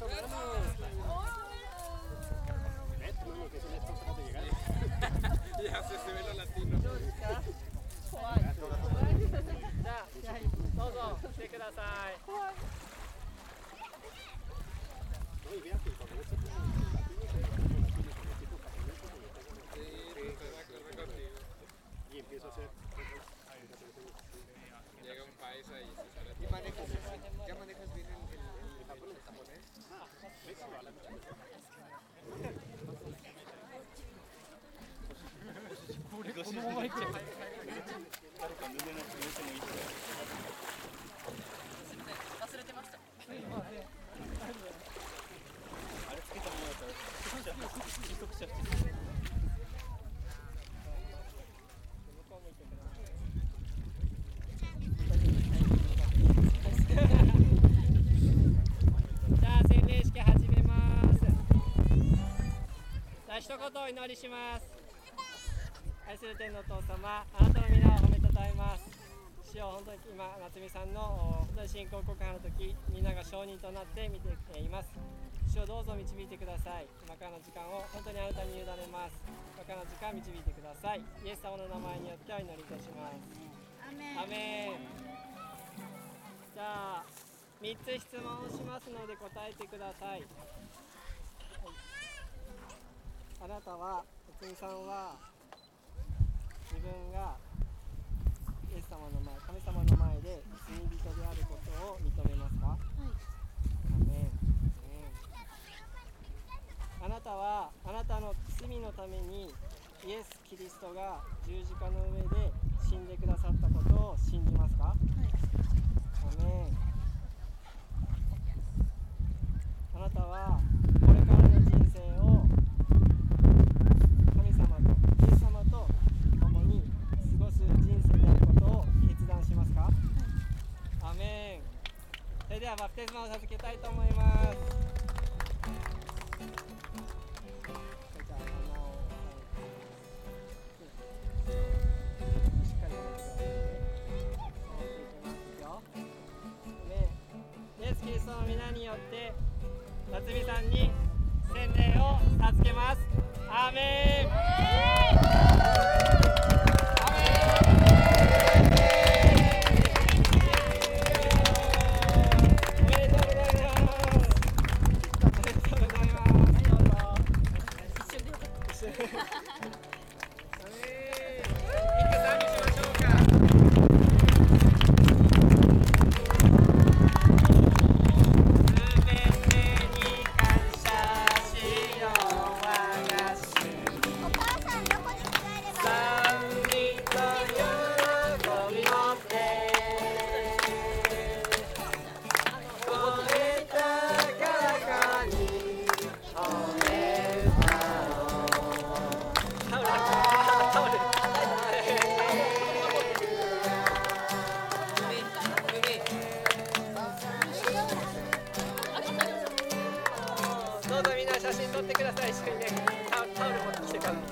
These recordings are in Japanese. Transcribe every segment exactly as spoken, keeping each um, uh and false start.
Ya se, se ve lo latino. じゃあどうぞ来てください。 Llega un país ahí. ¿Y manejas, ya manejas bien el, el, el japonés? 一言お祈りします。愛する天のお父様、あなたの皆を褒めたたえます。主よ、本当に今、夏美さんの本当に信仰告白の時、みんなが証人となって見ています。主をどうぞ導いてください。今からの時間を本当にあなたに委ねます。今からの時間導いてください。イエス様の名前によってお祈りいたします。アメン。じゃあ、みっつ質問をしますので答えてください。あなたは、夏美さんは自分がイエス様の前、神様の前で罪人であることを認めますか？はい。アメン。あなたはあなたの罪のためにイエス・キリストが十字架の上で死んでくださったことを信じますか？はい。アメン。あなたはこれからの人生を神様とイエス様と共に過ごす人生であることを決断しますか？はい。アメン。それではバプテスマを授けたいと思います。キリストの皆によって夏美さんに洗礼を授けます。アーメン。おめでとうございます。おめでとうございます。どうぞ。一緒に。一緒に。アーメン。一回賛美しましょうか。どうぞみんな写真撮ってください。一緒にね、タ, タオル持ってきてから。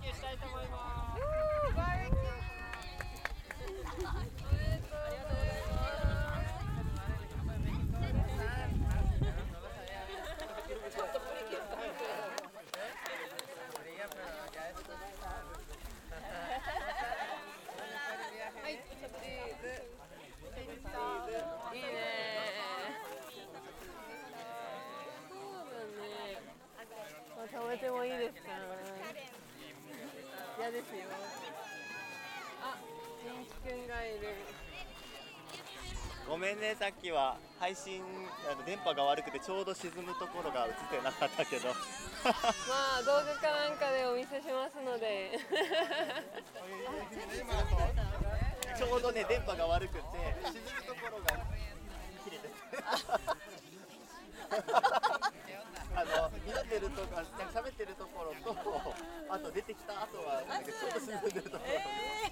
キューしたいと思います。 バーベキュー。おめでとうございます。ちょっとプリキュア。はい、チーズ。いいね。そうだね。食べてもいいですか？嫌ですよ。あ、ジンキくんがいる。 ごめんね、さっきは配信あの電波が悪くてちょうど沈むところが映ってなかったけどまあ動画かなんかでお見せしますのでちょうどね電波が悪くて沈むところが綺麗ですあの祈ってるとか喋ってるところとあと出てきた後はなんかちょうど沈んでるところ、え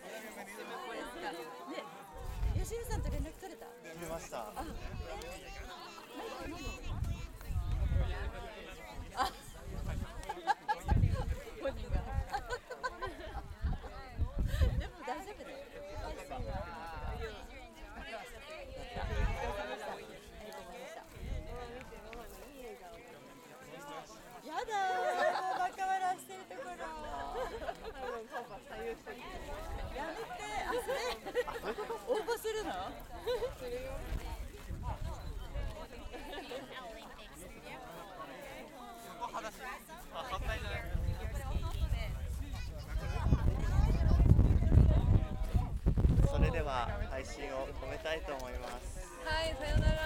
ー、ね、吉井さんと連絡取れた？ 取れました。あ、 あ、本人がでも大丈夫だよ。やだー、バカ笑いしてるところ。 パパ左右してる。 やめて、あ、それ応募するの？ するよ。 それでは配信を止めたいと思います。 はい、さよなら。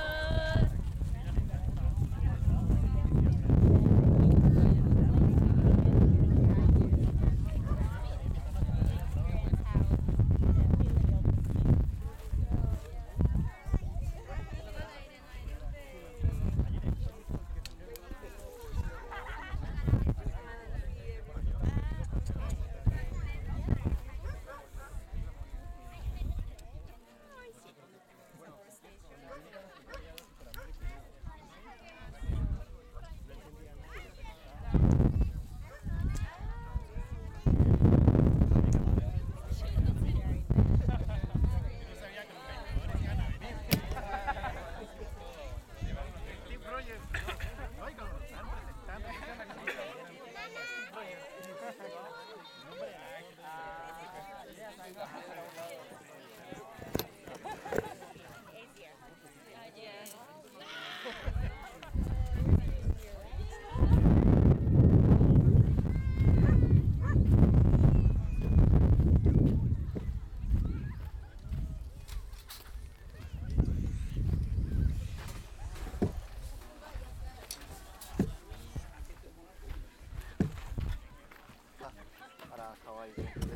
あら、かわいい。